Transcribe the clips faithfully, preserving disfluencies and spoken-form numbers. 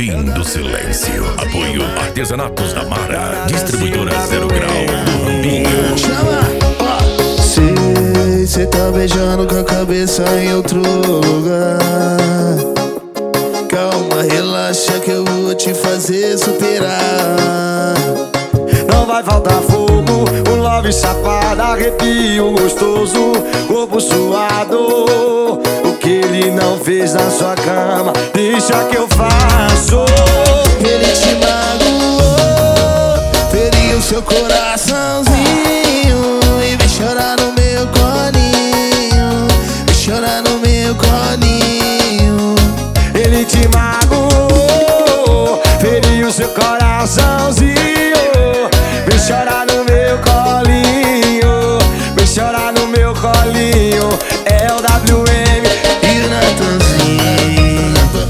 Jardim do Silêncio. Apoio Artesanatos da Mara. Distribuidora Zero Grau do Rambinho. Chama! Ó. Sei, cê tá beijando com a cabeça em outro lugar. Calma, relaxa que eu vou te fazer superar. Não vai faltar fogo, um love safado, arrepio gostoso, corpo suado. O que ele não fez na sua cama, deixa que eu faço. Ele te magoou, feriu seu coraçãozinho e vem chorar no meu colinho, vem chorar no meu colinho. Ele te magoou, feriu seu coraçãozinho, vem chorar no meu colinho, vem chorar no meu colinho. É o W M E o Natanzinho.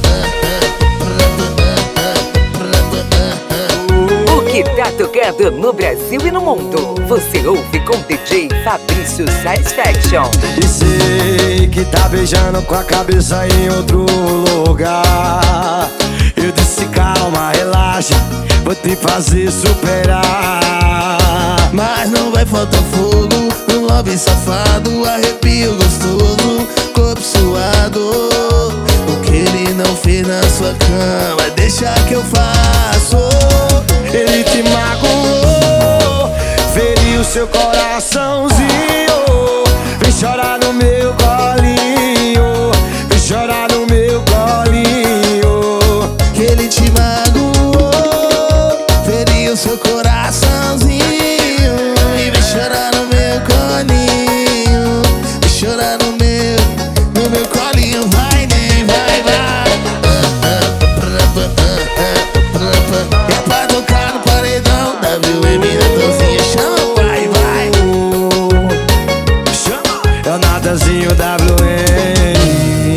O que tá tocando no Brasil e no mundo, você ouve com D J Fabrício Satisfaction. E sei que tá beijando com a cabeça em outro lugar. Eu disse calma, relaxa, vou te fazer superar. Mas não vai faltar fogo, um love safado, arrepio gostoso, corpo suado. O que ele não fez na sua cama, deixa que eu faço. Ele te magoou, feriu seu coraçãozinho,